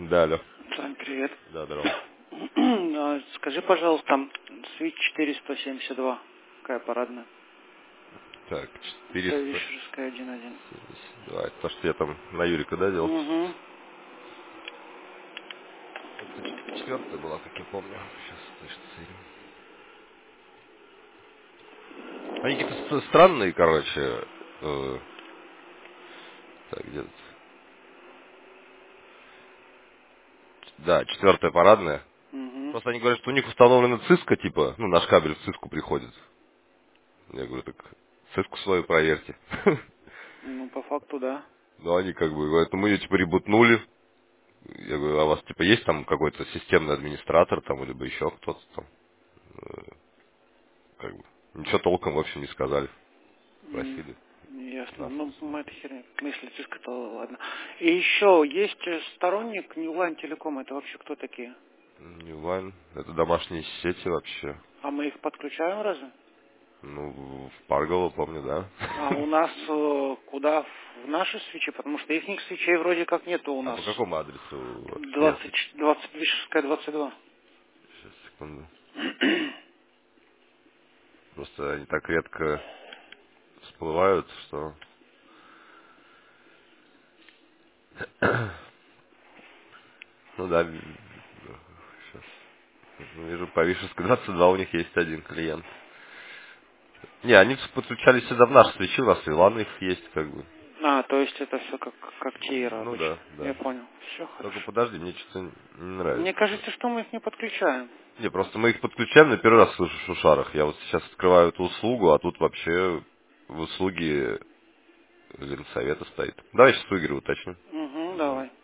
Да, алло. Сань, привет. Да, здорово. Скажи, пожалуйста, там Switch 472, какая парадная? Так, Клавишерская 1.1. 472. Это то, что я там на Юрика, да, делал? Угу. Это четвертая была, как я помню. Сейчас, точно соединю. Они какие-то странные, короче. Так, где тут? Да, четвертая парадная. Угу. Просто они говорят, что у них установлена циска, типа, ну, наш кабель в циску приходит. Я говорю, так циску свою проверьте. Ну, по факту, да. Но они как бы говорят, ну, мы ее, типа, ребутнули. Я говорю, а у вас, типа, есть там какой-то системный администратор, там, либо еще кто-то там? Как бы. Ничего толком, в общем, не сказали. М, Просили Ясно. нас. Ну, мы это херня. Если циска, то ладно. И еще есть сторонник Newline Telecom. Это вообще кто такие? Ньюлайн. Это домашние сети вообще. А мы их подключаем разве? Ну, в Парголо, помню, да. А у нас куда? В наши свечи? Потому что их свечей вроде как нету у А нас. по какому адресу вообще? 20 Вишерская, 22. Сейчас, секунду. Просто они так редко всплывают, что... Ну да, сейчас. Вижу, по Вишерской 22 у них есть один клиент. Не, они подключались всегда в наши свечи, у нас и ланы их есть, как бы. То есть это все как тиера Ну обычно. да, Я да. понял. Все Только хорошо. подожди, мне что-то не Мне нравится. кажется, что мы их не подключаем. Не, просто мы их подключаем, на первый раз слышу в шушарах. Я вот сейчас открываю эту услугу, а тут вообще в услуге Ленсовета стоит. Давай сейчас у Игоря уточним. Угу, Позвоню. давай.